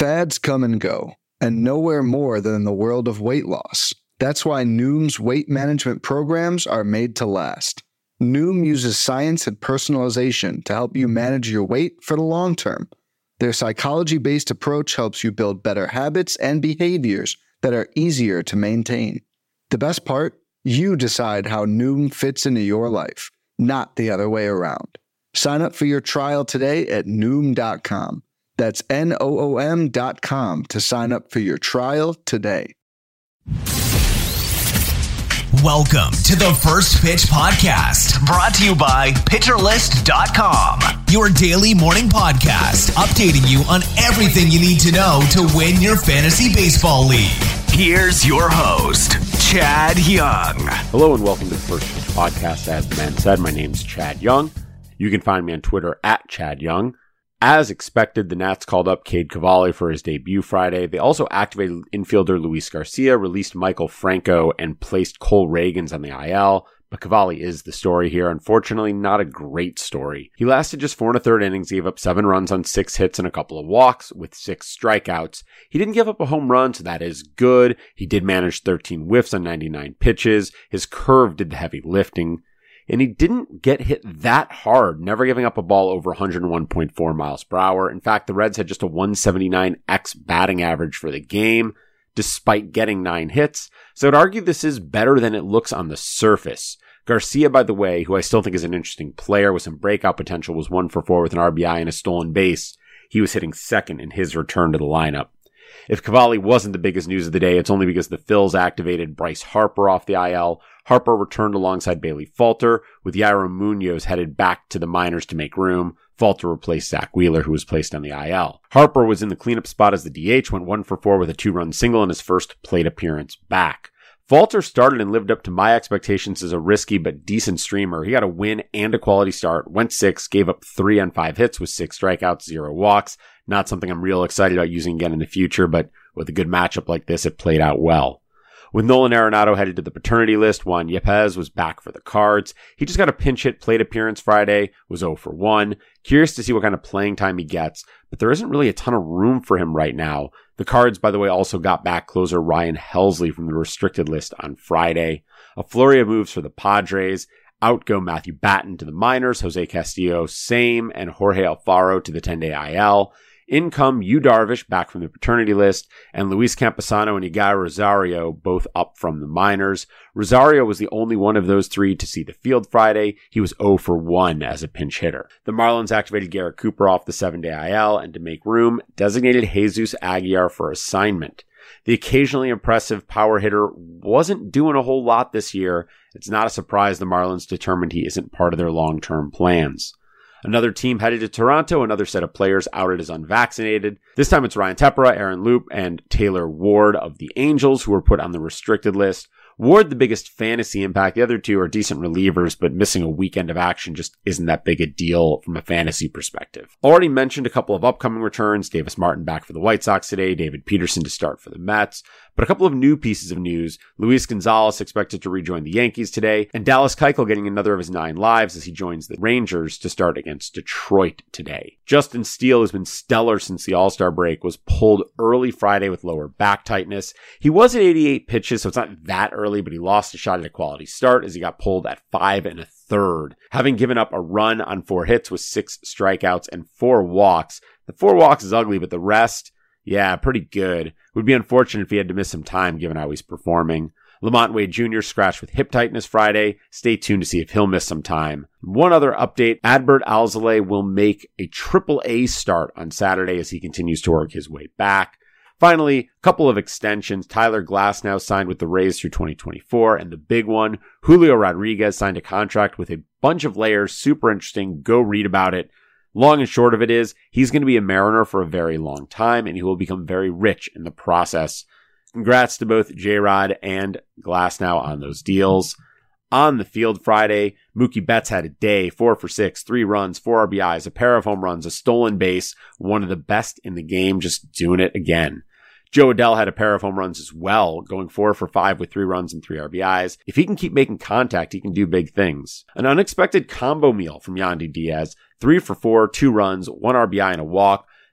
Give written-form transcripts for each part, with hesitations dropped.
Fads come and go, and nowhere more than in the world of weight loss. That's why Noom's weight management programs are made to last. Noom uses science and personalization to help you manage your weight for the long term. Their psychology-based approach helps you build better habits and behaviors that are easier to maintain. The best part? You decide how Noom fits into your life, not the other way around. Sign up for your trial today at Noom.com. That's Noom.com to sign up for your trial today. Welcome to the First Pitch Podcast, brought to you by PitcherList.com, your daily morning podcast, updating you on everything you need to know to win your fantasy baseball league. Here's your host, Chad Young. Hello and welcome to the First Pitch Podcast. As the man said, my name's Chad Young. You can find me on Twitter at Chad Young. As expected, the Nats called up Cade Cavalli for his debut Friday. They also activated infielder Luis Garcia, released Michael Franco, and placed Cole Ragans on the IL. But Cavalli is the story here. Unfortunately, not a great story. He lasted just 4 1/3 innings, gave up 7 runs on 6 hits and a couple of walks with 6 strikeouts. He didn't give up a home run, so that is good. He did manage 13 whiffs on 99 pitches. His curve did the heavy lifting. And he didn't get hit that hard, never giving up a ball over 101.4 miles per hour. In fact, the Reds had just a 179 X batting average for the game, despite getting 9 hits. So I'd argue this is better than it looks on the surface. Garcia, by the way, who I still think is an interesting player with some breakout potential, was 1 for 4 with an RBI and a stolen base. He was hitting second in his return to the lineup. If Cavalli wasn't the biggest news of the day, it's only because the Phils activated Bryce Harper off the IL. Harper returned alongside Bailey Falter, with Yairo Munoz headed back to the minors to make room. Falter replaced Zach Wheeler, who was placed on the IL. Harper was in the cleanup spot as the DH, went 1 for 4 with a 2-run single in his first plate appearance back. Falter started and lived up to my expectations as a risky but decent streamer. He got a win and a quality start, went 6, gave up 3 on 5 hits with 6 strikeouts, 0 walks. Not something I'm real excited about using again in the future, but with a good matchup like this, it played out well. With Nolan Arenado headed to the paternity list, Juan Yepez was back for the Cards. He just got a pinch hit plate appearance Friday, was 0 for 1. Curious to see what kind of playing time he gets, but there isn't really a ton of room for him right now. The Cards, by the way, also got back closer Ryan Helsley from the restricted list on Friday. A flurry of moves for the Padres. Out go Matthew Batten to the minors, Jose Castillo same, and Jorge Alfaro to the 10-day IL. In come Yu Darvish back from the paternity list, and Luis Campusano and Igor Rosario both up from the minors. Rosario was the only one of those 3 to see the field Friday. He was 0 for 1 as a pinch hitter. The Marlins activated Garrett Cooper off the 7-day IL, and to make room, designated Jesus Aguilar for assignment. The occasionally impressive power hitter wasn't doing a whole lot this year. It's not a surprise the Marlins determined he isn't part of their long-term plans. Another team headed to Toronto, another set of players outed as unvaccinated. This time it's Ryan Tepera, Aaron Loup, and Taylor Ward of the Angels who were put on the restricted list. Ward, the biggest fantasy impact. The other 2 are decent relievers, but missing a weekend of action just isn't that big a deal from a fantasy perspective. Already mentioned a couple of upcoming returns. Davis Martin back for the White Sox today, David Peterson to start for the Mets. But a couple of new pieces of news. Luis Gonzalez expected to rejoin the Yankees today, and Dallas Keuchel getting another of his 9 lives as he joins the Rangers to start against Detroit today. Justin Steele has been stellar since the All-Star break, was pulled early Friday with lower back tightness. He was at 88 pitches, so it's not that early, but he lost a shot at a quality start as he got pulled at 5 1/3. Having given up a run on 4 hits with 6 strikeouts and 4 walks. The 4 walks is ugly, but the rest, yeah, pretty good. Would be unfortunate if he had to miss some time given how he's performing. Lamont Wade Jr. scratched with hip tightness Friday. Stay tuned to see if he'll miss some time. One other update, Adbert Alzolay will make a AAA start on Saturday as he continues to work his way back. Finally, a couple of extensions. Tyler Glasnow signed with the Rays through 2024, and the big one, Julio Rodriguez signed a contract with a bunch of layers. Super interesting. Go read about it. Long and short of it is, he's going to be a Mariner for a very long time, and he will become very rich in the process. Congrats to both J-Rod and Glasnow on those deals. On the field Friday, Mookie Betts had a day, 4 for 6, 3 runs, 4 RBIs, a pair of home runs, a stolen base, one of the best in the game, just doing it again. Joe Adell had a pair of home runs as well, going 4 for 5 with 3 runs and 3 RBIs. If he can keep making contact, he can do big things. An unexpected combo meal from Yandy Diaz, 3 for 4, 2 runs, 1 RBI and a walk.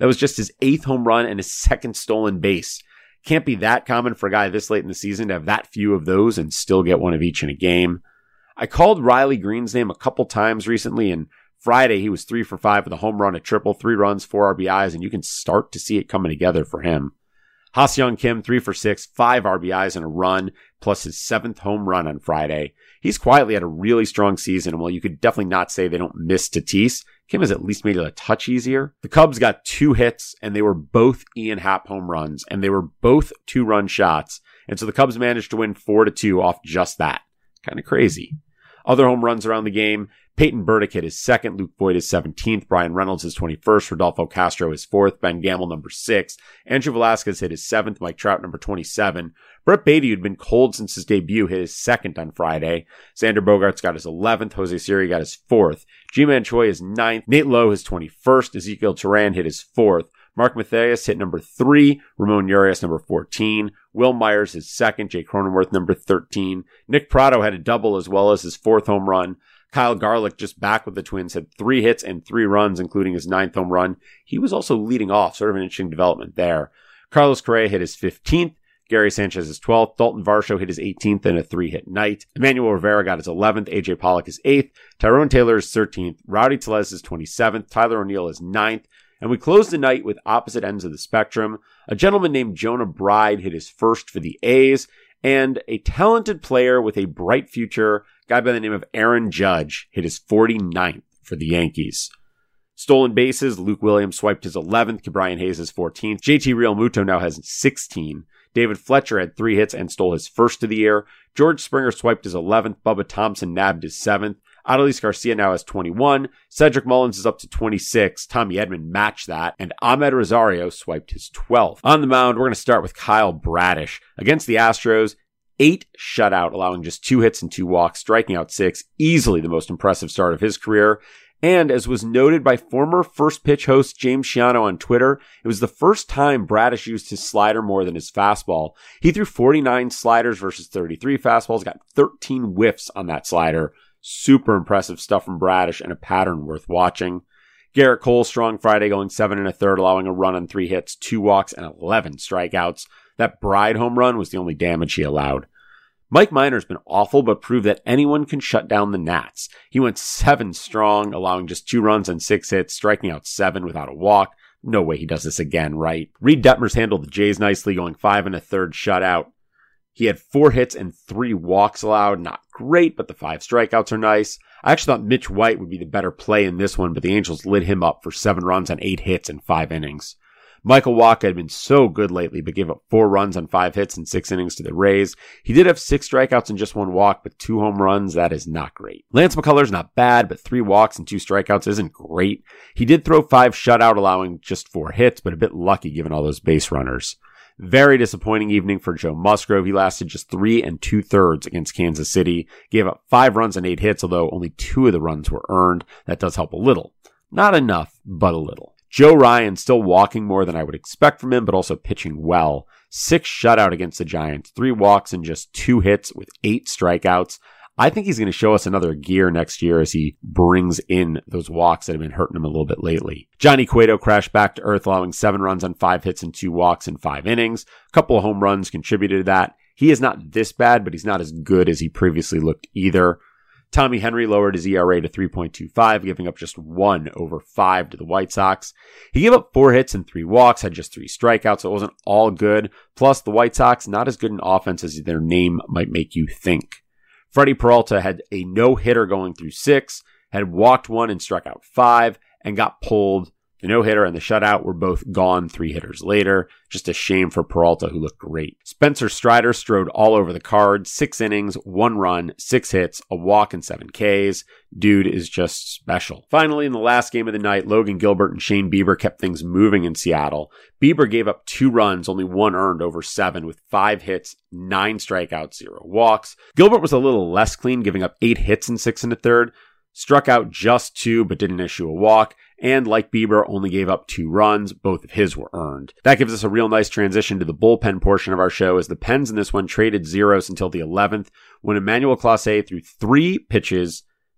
That was just his 8th home run and his 2nd stolen base. Can't be that common for a guy this late in the season to have that few of those and still get one of each in a game. I called Riley Green's name a couple times recently, and Friday he was 3 for 5 with a home run, a triple, 3 runs, 4 RBIs, and you can start to see it coming together for him. Ha-Seong Kim, 3 for 6, 5 RBIs and a run, plus his 7th home run on Friday. He's quietly had a really strong season, and while you could definitely not say they don't miss Tatis, Kim has at least made it a touch easier. The Cubs got 2 hits, and they were both Ian Happ home runs, and they were both 2-run shots, and so the Cubs managed to win 4-2 off just that. Kind of crazy. Other home runs around the game, Peyton Burdick hit his 2nd, Luke Voit his 17th, Brian Reynolds his 21st, Rodolfo Castro his 4th, Ben Gamble number 6, Andrew Velasquez hit his 7th, Mike Trout number 27. Brett Beatty, who'd been cold since his debut, hit his 2nd on Friday. Xander Bogaerts got his 11th, Jose Siri got his 4th, Ji-Man Choi his 9th, Nate Lowe his 21st, Ezekiel Turan hit his 4th, Mark Mathias hit number 3, Ramon Urias number 14, Will Myers his 2nd, Jake Cronenworth number 13, Nick Pratto had a double as well as his 4th home run. Kyle Garlick, just back with the Twins, had 3 hits and 3 runs, including his 9th home run. He was also leading off, sort of an interesting development there. Carlos Correa hit his 15th, Gary Sanchez his 12th, Dalton Varsho hit his 18th in a 3-hit night. Emmanuel Rivera got his 11th, AJ Pollock his 8th, Tyrone Taylor his 13th, Rowdy Tellez his 27th, Tyler O'Neill his 9th, and we closed the night with opposite ends of the spectrum. A gentleman named Jonah Bride hit his 1st for the A's, and a talented player with a bright future, a guy by the name of Aaron Judge, hit his 49th for the Yankees. Stolen bases, Luke Williams swiped his 11th, Ke'Bryan Hayes his 14th, JT Realmuto now has 16. David Fletcher had 3 hits and stole his 1st of the year. George Springer swiped his 11th, Bubba Thompson nabbed his 7th. Adolis Garcia now has 21. Cedric Mullins is up to 26. Tommy Edman matched that. And Ahmed Rosario swiped his 12th. On the mound, we're going to start with Kyle Bradish. Against the Astros, 8 shutout, allowing just 2 hits and 2 walks, striking out 6. Easily the most impressive start of his career. And as was noted by former First Pitch host James Shiano on Twitter, it was the first time Bradish used his slider more than his fastball. He threw 49 sliders versus 33 fastballs, got 13 whiffs on that slider. Super impressive stuff from Bradish and a pattern worth watching. Garrett Cole strong Friday, going 7 1/3, allowing a run on 3 hits, 2 walks, and 11 strikeouts. That Bride home run was the only damage he allowed. Mike Minor's been awful, but proved that anyone can shut down the Nats. He went 7 strong, allowing just 2 runs and 6 hits, striking out 7 without a walk. No way he does this again, right? Reed Detmers handled the Jays nicely, going 5 1/3 shutout. He had 4 hits and 3 walks allowed. Not great, but the 5 strikeouts are nice. I actually thought Mitch White would be the better play in this one, but the Angels lit him up for 7 runs on 8 hits in 5 innings. Michael Wacha had been so good lately, but gave up 4 runs on 5 hits in 6 innings to the Rays. He did have 6 strikeouts and just 1 walk, but 2 home runs, that is not great. Lance McCullers not bad, but 3 walks and 2 strikeouts isn't great. He did throw 5 shutout, allowing just 4 hits, but a bit lucky given all those base runners. Very disappointing evening for Joe Musgrove. He lasted just 3 2/3 against Kansas City. Gave up 5 runs and 8 hits, although only 2 of the runs were earned. That does help a little. Not enough, but a little. Joe Ryan still walking more than I would expect from him, but also pitching well. 6 shutout against the Giants, 3 walks and just 2 hits with 8 strikeouts. I think he's going to show us another gear next year as he brings in those walks that have been hurting him a little bit lately. Johnny Cueto crashed back to earth, allowing 7 runs on 5 hits and 2 walks in 5 innings. A couple of home runs contributed to that. He is not this bad, but he's not as good as he previously looked either. Tommy Henry lowered his ERA to 3.25, giving up just 1 over 5 to the White Sox. He gave up 4 hits and 3 walks, had just 3 strikeouts, so it wasn't all good. Plus, the White Sox, not as good an offense as their name might make you think. Freddie Peralta had a no-hitter going through 6, had walked 1 and struck out 5, and got pulled. The no-hitter and the shutout were both gone 3 hitters later. Just a shame for Peralta, who looked great. Spencer Strider strode all over the card. 6 innings, 1 run, 6 hits, a walk, and 7 Ks. Dude is just special. Finally, in the last game of the night, Logan Gilbert and Shane Bieber kept things moving in Seattle. Bieber gave up 2 runs, only 1 earned over 7, with 5 hits, 9 strikeouts, 0 walks. Gilbert was a little less clean, giving up 8 hits in 6 1/3. Struck out just 2, but didn't issue a walk. And like Bieber, only gave up 2 runs. Both of his were earned. That gives us a real nice transition to the bullpen portion of our show, as the Pens in this one traded zeros until the 11th, when Emmanuel Clase threw 3 pitches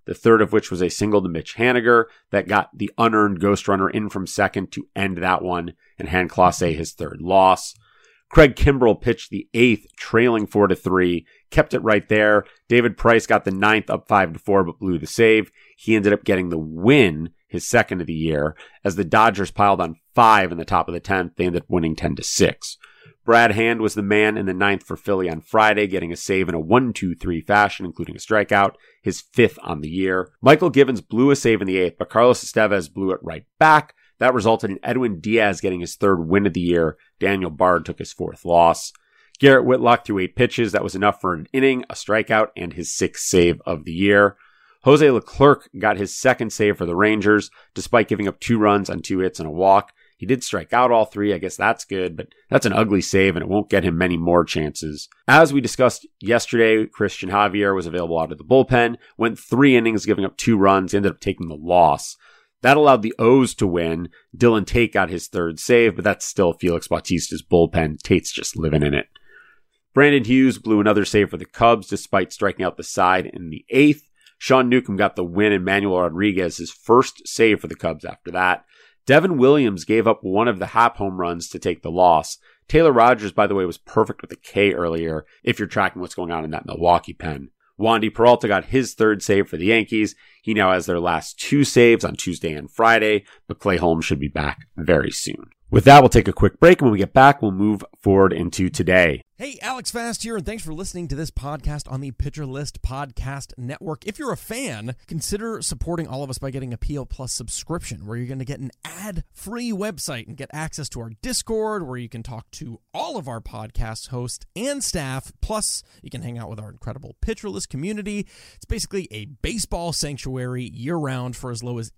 the third of which was a single to Mitch Haniger that got the unearned ghost runner in from second to end that one and hand Clase his third loss. Craig Kimbrell pitched the eighth, trailing 4-3, kept it right there. David Price got the ninth up 5-4, but blew the save. He ended up getting the win, his second of the year, as the Dodgers piled on 5 in the top of the 10th. They ended up winning 10-6. Brad Hand was the man in the ninth for Philly on Friday, getting a save in a 1-2-3 fashion, including a strikeout, his 5th on the year. Michael Givens blew a save in the 8th, but Carlos Estevez blew it right back. That resulted in Edwin Diaz getting his 3rd win of the year. Daniel Bard took his 4th loss. Garrett Whitlock threw 8 pitches. That was enough for an inning, a strikeout, and his 6th save of the year. Jose Leclerc got his 2nd save for the Rangers, despite giving up 2 runs on 2 hits and a walk. He did strike out all 3. I guess that's good, but that's an ugly save, and it won't get him many more chances. As we discussed yesterday, Christian Javier was available out of the bullpen, went 3 innings, giving up 2 runs, ended up taking the loss. That allowed the O's to win. Dylan Tate got his 3rd save, but that's still Felix Bautista's bullpen. Tate's just living in it. Brandon Hughes blew another save for the Cubs, despite striking out the side in the 8th. Sean Newcomb got the win, and Manuel Rodriguez his 1st save for the Cubs after that. Devin Williams gave up one of the Happ home runs to take the loss. Taylor Rogers, by the way, was perfect with a K earlier, if you're tracking what's going on in that Milwaukee pen. Wandy Peralta got his 3rd save for the Yankees. He now has their last 2 saves on Tuesday and Friday, but Clay Holmes should be back very soon. With that, we'll take a quick break, and when we get back, we'll move forward into today. Hey, Alex Fast here, and thanks for listening to this podcast on the Pitcher List Podcast Network. If you're a fan, consider supporting all of us by getting a PL Plus subscription, where you're going to get an ad-free website and get access to our Discord, where you can talk to all of our podcast hosts and staff. Plus, you can hang out with our incredible Pitcher List community. It's basically a baseball sanctuary year-round for as low as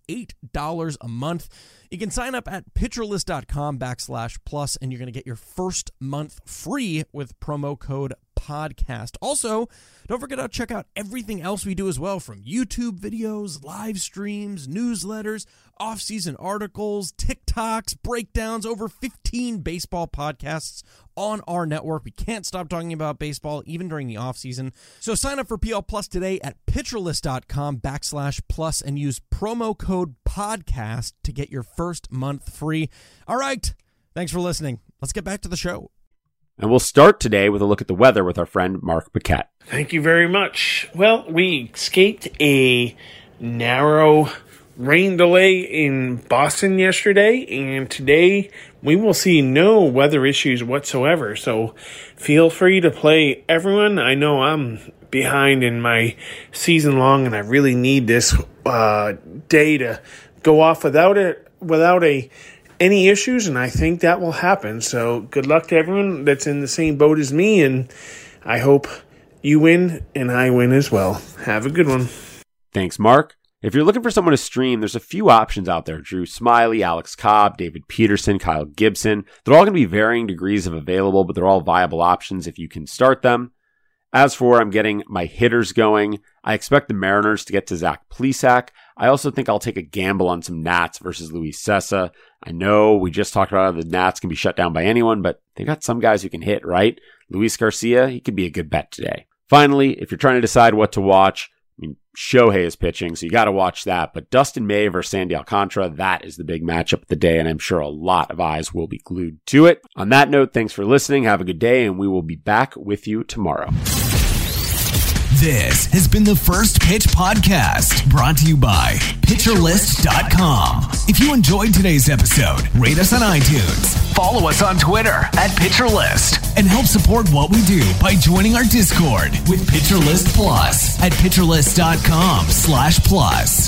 $8 a month. You can sign up at pitcherlist.com/plus, and you're going to get your first month free with promo code podcast. Also, don't forget to check out everything else we do as well, from YouTube videos, live streams, newsletters, off-season articles, TikToks, breakdowns, over 15 baseball podcasts on our network. We can't stop talking about baseball even during the off-season. So sign up for PL Plus today at pitcherlist.com/plus and use promo code podcast to get your first month free. All right. Thanks for listening. Let's get back to the show. And we'll start today with a look at the weather with our friend Mark Paquette. Thank you very much. Well, we escaped a narrow rain delay in Boston yesterday, and today we will see no weather issues whatsoever. So feel free to play, everyone. I know I'm behind in my season long, and I really need this day to go off without any issues, and I think that will happen. So good luck to everyone that's in the same boat as me, and I hope you win and I win as well. Have a good one. Thanks, Mark. If you're looking for someone to stream, there's a few options out there. Drew Smiley, Alex Cobb, David Peterson, Kyle Gibson. They're all going to be varying degrees of available, but they're all viable options if you can start them. As for I'm getting my hitters going, I expect the Mariners to get to Zach Plesac. I also think I'll take a gamble on some Nats versus Luis Sessa. I know we just talked about how the Nats can be shut down by anyone, but they got some guys who can hit, right? Luis Garcia, he could be a good bet today. Finally, if you're trying to decide what to watch, I mean, Shohei is pitching, so you got to watch that. But Dustin May versus Sandy Alcantara, that is the big matchup of the day, and I'm sure a lot of eyes will be glued to it. On that note, thanks for listening. Have a good day, and we will be back with you tomorrow. This has been the First Pitch Podcast, brought to you by PitcherList.com. If you enjoyed today's episode, rate us on iTunes, follow us on Twitter at PitcherList, and help support what we do by joining our Discord with PitcherList Plus at PitcherList.com/plus.